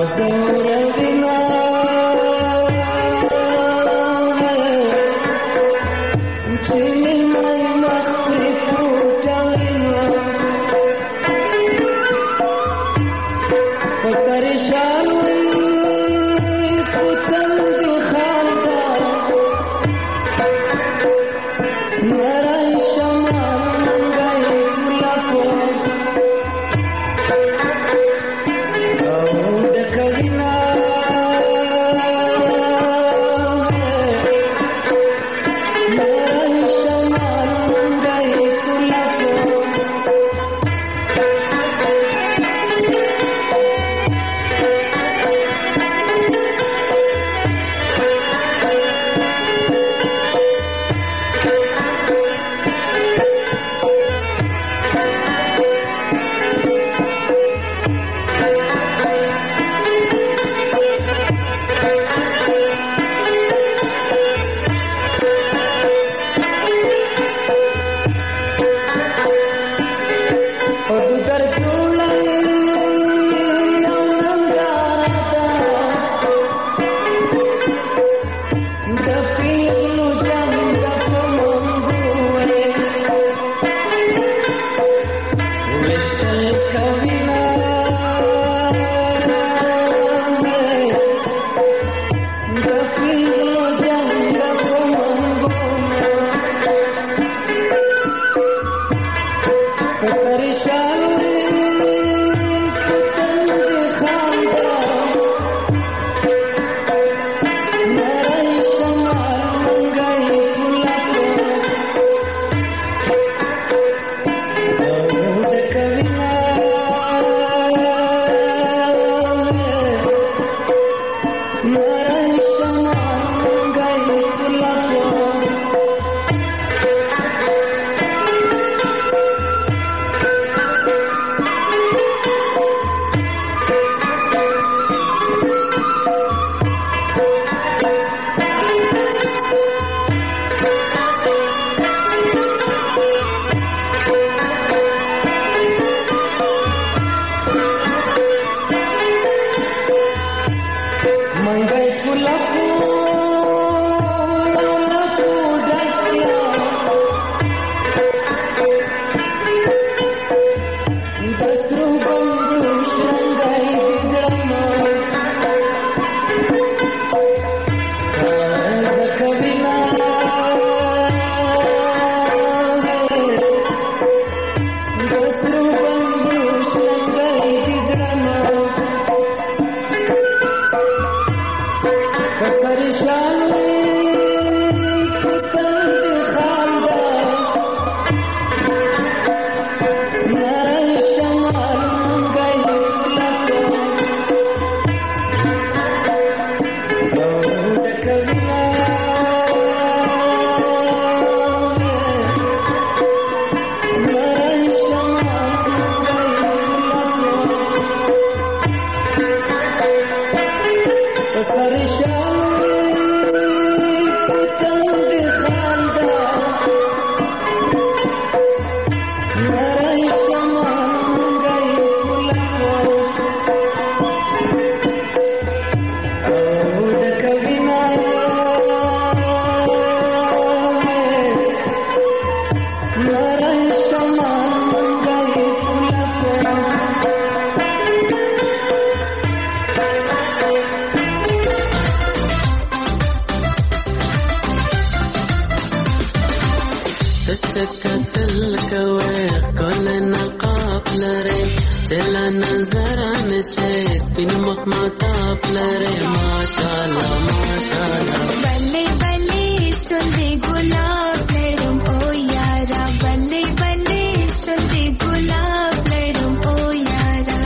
تشكتل كوي كل نقاب لري چلا نظر نشي سپین مخ مطاب لري ما شاء الله ما شاء الله بلي بلي شلدي گلاب لرم او یارا بلي بلي شلدي گلاب لرم او یارا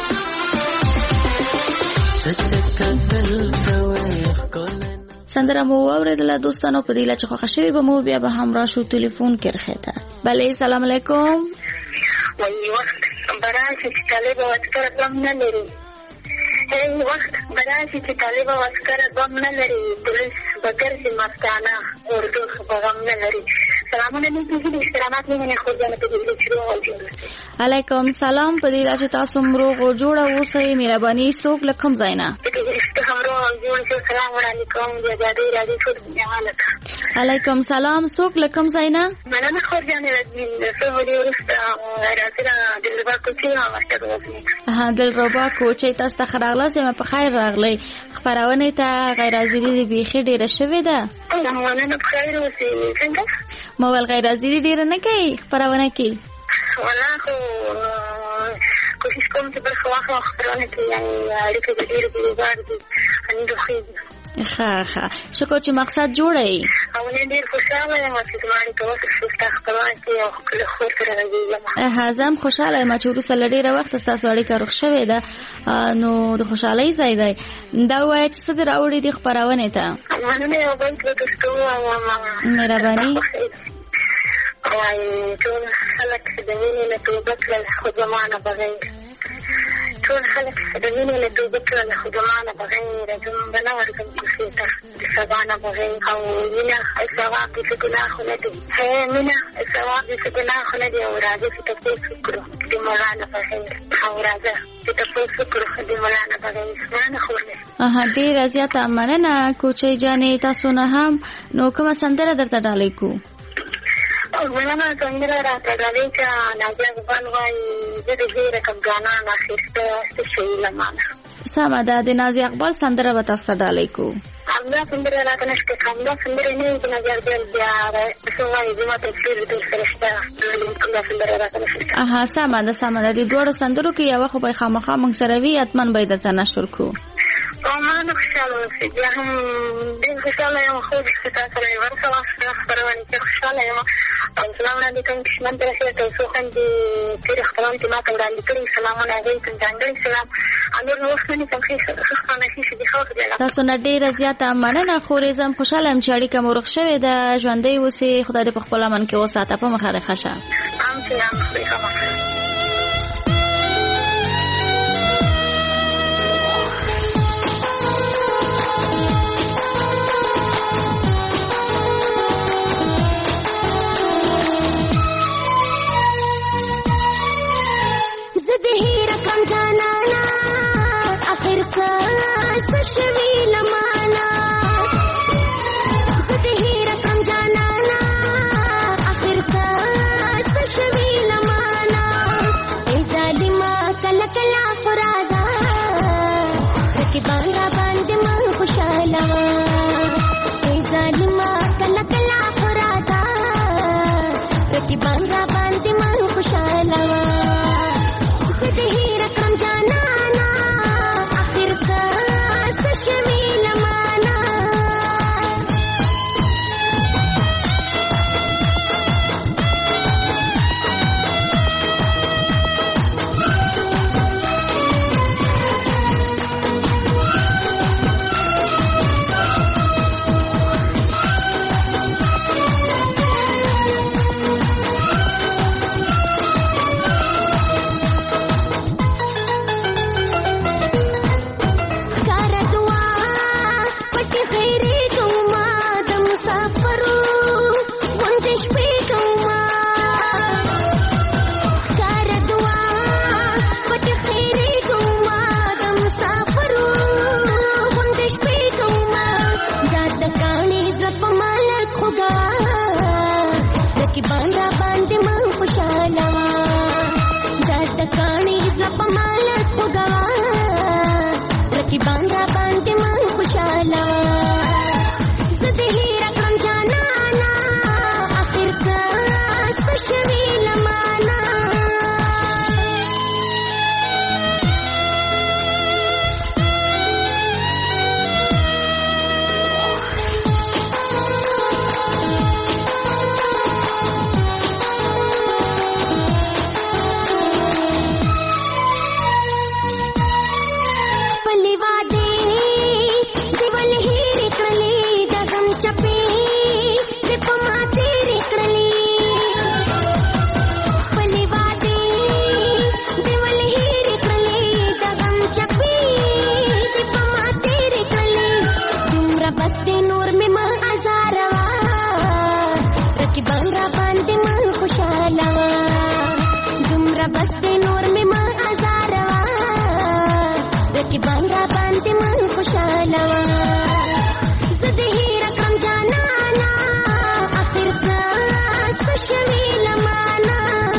تشکتل کوي کول سندره مو اوریدله دوستانو په دې لچ خوښ شوی به مو بیا به همراه شو ټلیفون کرخه ته بله سلام علیکم وای وخت برانسی چې طالب واسکر بم نه لري هی وخت برانسی چې طالب واسکر بم نه لري پولیس بګر دي مستانه اردو بم نه لري سلامونه نه کیږي احترامات نه نه خو ځان ته دې شروع وځي. علیکم سلام. په دې راځي تاسو مرو جوړه اوسئ مهرباني څوک لکم زینا. علیکم سلام څوک لکم زینا. مننه خو ځان دې څه ودی ورسته راځي دلربا کوچي ما واستګو. ها دلربا کوچي تاسو ته خراغله سم په خیر راغلی. خبرونه ته غیر حاضری دی بيخي ډیره شوې ده. مننه په خیر اوسئ. څنګه مو ول غیر حاضری ډیره نه کوي خبرونه کوي. والله خو کوشش کوم چې برخه واخلم خبرونه کوي یعنی اړیکې دې ډېرې بیروبار دي ان دوخي. ښه ښه شکر چې مقصد جوړی. او نه ډېر خوشاله یم چې زمانه کوم څه څه خبرونه کوي او کله خو سره راځي. هازم خوشاله یم چې ورسره لډیره وخت تاسو اړیکه روښ شوې ده نو د خوشحالۍ ځای دی. دا وایي چې څه راوړي دي خبرونه ته. مننه یو بل څه کوم مهرباني. وايي ټول خلک د مینې له توبه کړل خو زمانه بغیر. ټول خلک د مینې له توبه کړل خو زمانه بغیر. زم بنا ورکم کوڅې ته د سبانه بغیر. او مینه ثواب دې ګناه خو نه دي. هي مینه ثواب دې ګناه خو نه دي. او راځي چې تاسو وکړو د مولانا بغیر. او راځي چې تاسو وکړو د مولانا بغیر. نه خو نه اها ډیر زیاته مننه کوچي جانې تاسو نه هم نو کومه سندره درته ډالې کو. مننه څنګه راته راځي چې ناجیه زبان وایي زه د دې رقم غانا نه خسته څه لمانه. سمه ده د نازیه اقبال سندره به تاسو ډالې کو. همدا سندره راته نشته همدا سندره نه د ناجیه بل بیا څه وایي زما ته څه دې فرشته کومه سندره راته نشته. اها سمه ده سمه ده د دوړو سندرو کې یو خو به خامخا موږ سره وي اتمن به د تنشر کو. ما نه خوشاله اوسې بیا هم ډېر خوشاله یم خو چې تاسو سره ورسه وخت خبرونه کې خوشاله یم. او سلام وړاندې کوم چې من درسه تاسو خوندې تیر خبرونه چې ما ته وړاندې کړي سلامونه علیکم ځانګړي سلام انور نو وخت نه کوم څه څه خانه شي چې خو دې تاسو نه ډېر زیاته مننه خو رزم خوشاله یم چې اړیکه مو رخ شوې ده ژوندۍ اوسې خدای دې په خپل امن کې وساته په مخه ښه. ام چې ام خو सशवी लमाना सदही रकम जाना ना आखिर सा सशवी लमाना ए जालिमा कल कला फराजा रकी बांगा बांध मन खुशाला ए जालिमा कल कला फराजा रकी बांगा बांध मन खुशाला सदही रकम जाना بنگا باندې من خوشاله وا زه د هیر کړم جانانا اخر ساس شوي لمانا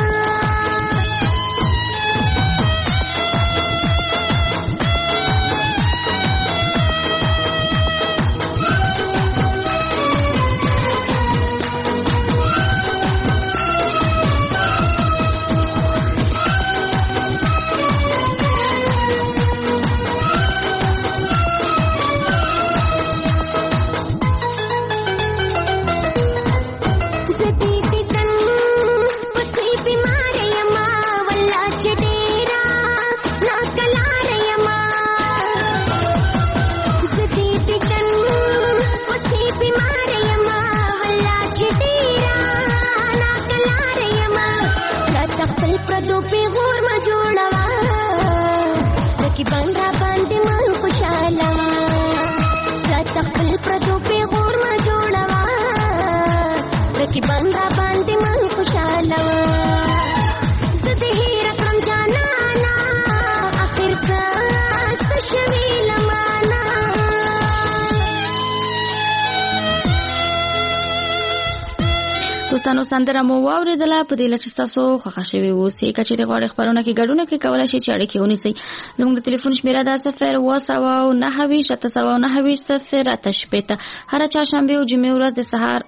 دوستانو سندره مو واوریدله په دې لچ تاسو خوښ شوي اوسئ کچېرې غواړئ خبرونه کې ګډون کې کولای شئ چې اړیکې ونیسئ زموږ د ټلیفون شمیره ده صفر اوه سوه او نهه ویشت اته سوه او نهه ویشت صفر اته شپېته هره چهارشنبې او جمعې ورځ د سهار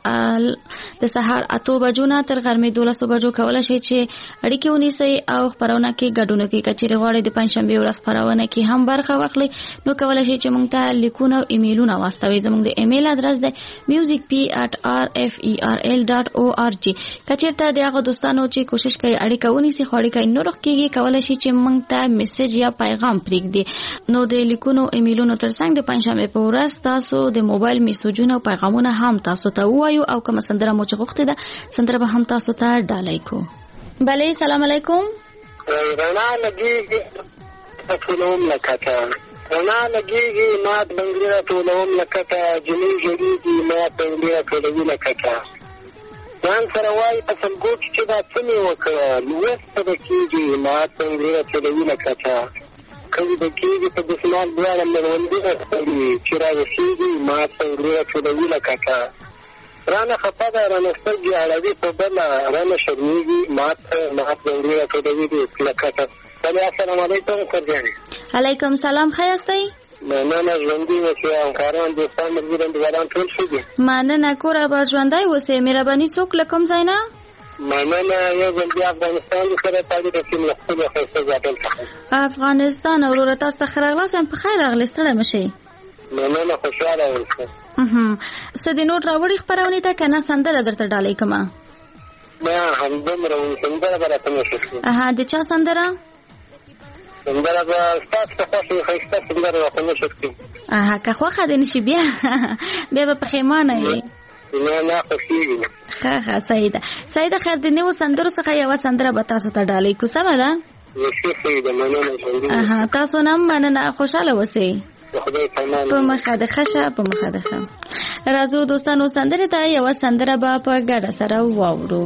د سهار اتو بجو نه تر غرمې دولسو بجو کولای شئ چې اړیکې ونیسئ او خبرونه کې ګډون کې کچېرې غواړئ د پنجشنبې ورځ خبرونه کې هم برخه واخلئ نو کولای شئ چې موږ ته لیکونه او ایمیلونه واستوئ زموږ د ایمیل ادرس دی music p at r f e r l dot org کچېرته د هغه دوستانو چې کوشش کوي اړیکه ونیسي خو اړیکه نه روغ کېږي کولای شي چې موږ ته میسج یا پیغام پرېږدي نو د لیکونو ایمیلونو ترڅنګ د پنجشنبې په ورځ تاسو د موبایل میسجونه او پیغامونه هم تاسو ته ووایو او کوم سندره مو چې غوښتې ده سندره به هم تاسو ته ډالۍ کو بله سلام علیکم رڼا لګېږي ټولوم لکه ته رڼا لګېږي مات بنګړي ټولوم لکه ته جنۍ ژړېږي مات بنګړي ټولوي لکه ته ځان سره وایي په سلګو کې چې دا څه مې وکړه لوسته به کېږي مات بنګړي ټولوي لکه ته کلي به کېږي په دسمال دواړه مروندونه ستړي چې راوسېږي مات بنګړي ټولوي لکه ته رانه خفه ده رانه سترګې اړوي په بله رانه شرمېږي مات مات بنګړي ټولوي لکه ته بله السلام علیکم سرجانې علیکم سلام ښه یاستئ مننه ژوندي اوسئ همکاران دوستان ملګري انډیوالان ټول ښه دي مننه کور اباد ژوندی اوسئ مهرباني څوک له کوم ځای نه مننه یو ځل بیا افغانستان سره تاسو د سیمې له خپلو ښایسته زابل څخه افغانستان وروره تاسو ته ښه راغلاست یم په خیر راغلې ستړی مه شئ مننه خوشحاله اوسئ څه د نوټ راوړي خپرونې ته که نه سندره درته ډالۍ کړمه نه همدومره سندره به راته نه شي د چا سندره سندره به ستاسو ته خوښ وي ښایسته سندره راته نه شي اها که خوښه دې نه شي بیا بیا به پښیمانه یې نه نه خوښېږي ښه ښه صحیح ده صحیح ده خیر د نوو سندرو څخه یوه سندره به تاسو ته ډالۍ کړو سمه ده اها تاسو نه هم مننه خوشحاله اوسئ په مخه د ښه شه په مخه د ښه راځو دوستانو سندرې ته یوه سندره به په ګډه سره واورو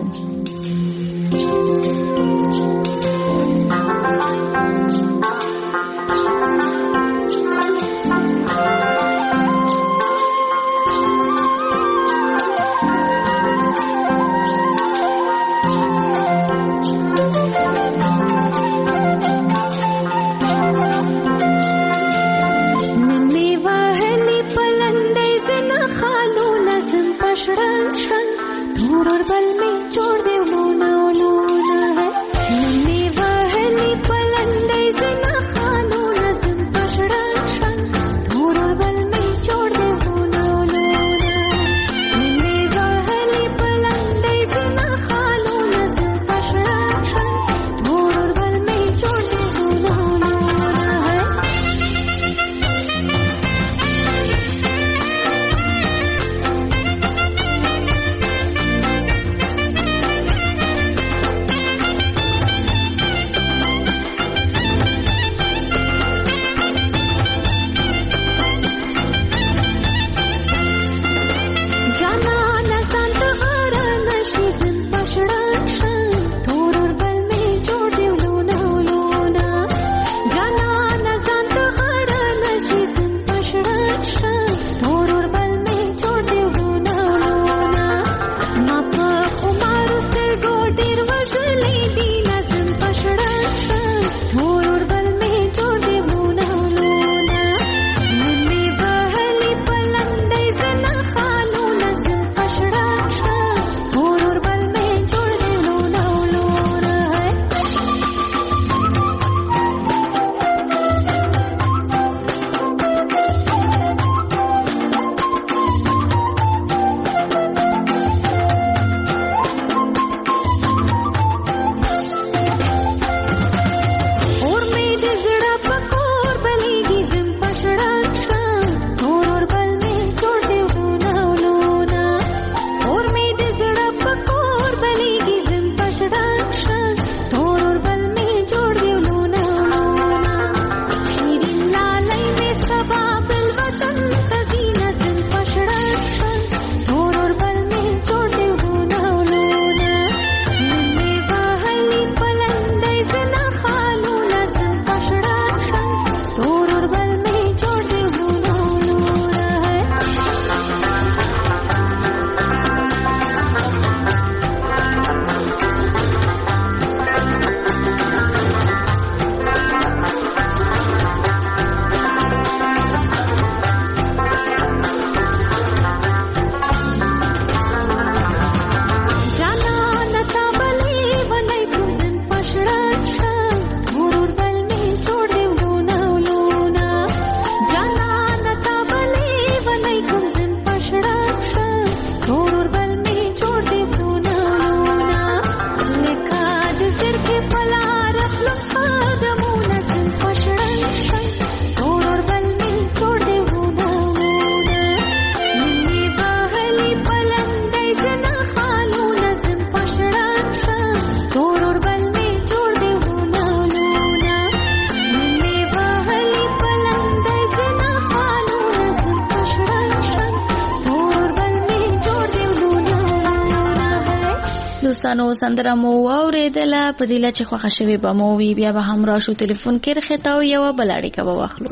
دوستانو سندره مو اوریدله په دې لچ خوښه شوی به مو وی بیا به هم راشو ټلیفون کې رخته یو بل اړیکه به واخلو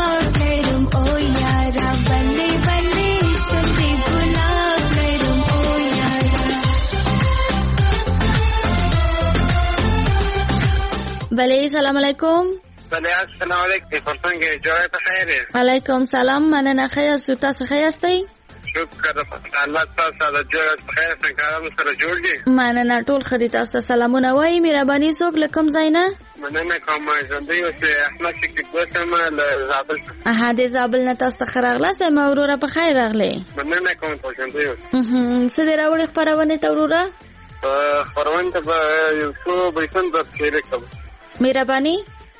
بله سلام علیکم. بله السلام علیکم. څنګه جوړه په خیر؟ علیکم سلام. مننه خیر ست تاسو ښه یاستئ؟ شکر الله تاسو د جوړه په خیر څنګه سره جوړ دي؟ مننه ټول خدای تاسو سلامونه وایي. مهرباني څوک لکم زینا؟ مننه کوم ژوندۍ اوسه احمد شکیب وسم له زابل. اها د زابل نه تاسو خراغله سم اوروره په خیر راغله. مننه کوم ژوندۍ اوسه. اها څه دی راوړي خبرونه ته اوروره؟ خبرونه ته یو څو بیسن د خیر کوم. مهرباني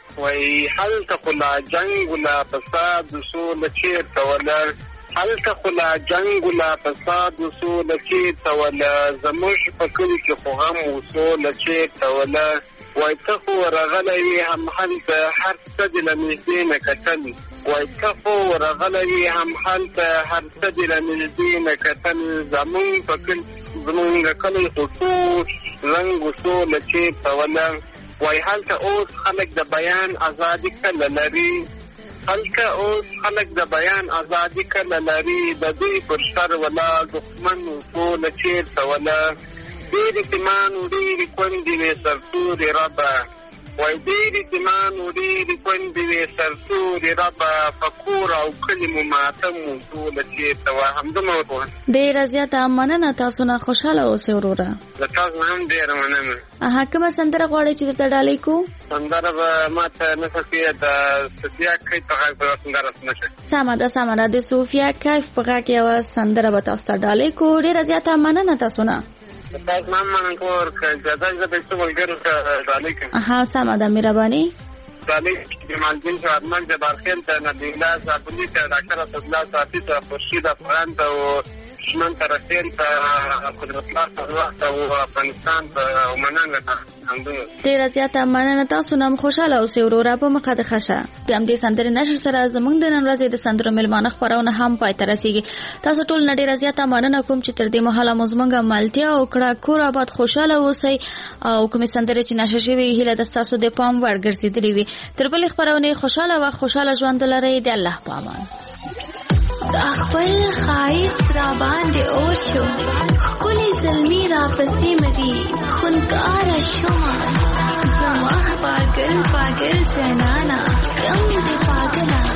وای هل تقلا جنگ ولا فساد وصول چیر تولا هل تقلا جنگ ولا فساد وصول چیر تولا زموش فکر کې خو هم وصول چیر تولا وای تخو رغلوي هم حل هر سجل مزين کتل وای تخو رغلوي هم حل هر سجل مزين کتل زمون فکر زمون کله خصوص رنگ وصول چیر تولا وای هلته اوس خلک د بیان ازادي کله لري هلته اوس خلک د بیان ازادي کله لري د دوی پر شر ولا دښمن ټول چیرته ولا ډېر اعتماد ډېر کندې وې سرتورې ربه وای ډېر اعتماد ډېر کندې وې سرتورې ربه فکور او کلمو ماتم ټول چیرته وه همدومره وه. ډېره زیاته مننه تاسو نه خوشحاله اوسئ وروره. د تاسو هم ډېره مننه. اها کومه سندره غواړئ چې درته ډالۍ کړو؟ سندره به ماته نه سکیه د صوفیا کیف په غږ به سندره نشي. سمه ده سمه ده د صوفیا کیف په غږ یوه سندره به تاسو ته ډالۍ کړو. ډېره زیاته مننه تاسو نه. تاسو هم مننه کور که اجازه زه به څه ملګرو ته ډالۍ کړم. اها سمه ده مهرباني. ډالۍ جمالدین شهادمند جبارخیل ته نبیله زابلي ته ډاکټر اسدالله صافي ته خورشید افغان ته او شمن ترسیل ته قدرت الله صدوق ته او افغانستان ته او مننه ته همدومره. ډېره زیاته مننه تاسو نه خوشحاله اوسئ وروره په مخه د ښه شه. د همدې سندرې نشر سره زموږ د نن ورځې د سندرو میلمانه خپرونه هم پای ته رسېږي. تاسو ټول نه ډېره زیاته مننه کوم چې تر دې مهاله مو زموږ ملتیا وکړه. کور آباد خوشحاله اوسئ او کومې سندرې چې نشر شوې هیله ده ستاسو د پام وړ ګرځېدلې وي. تر بلې خپرونې خوشحاله وخت خوشحاله ژوند ولرئ. د الله په امان. دا خپل خایس را باندې اور شو خپلې زلمي را پسې مري خونکاره شومه زما پاگل پاگل جنانا کم دې پاگله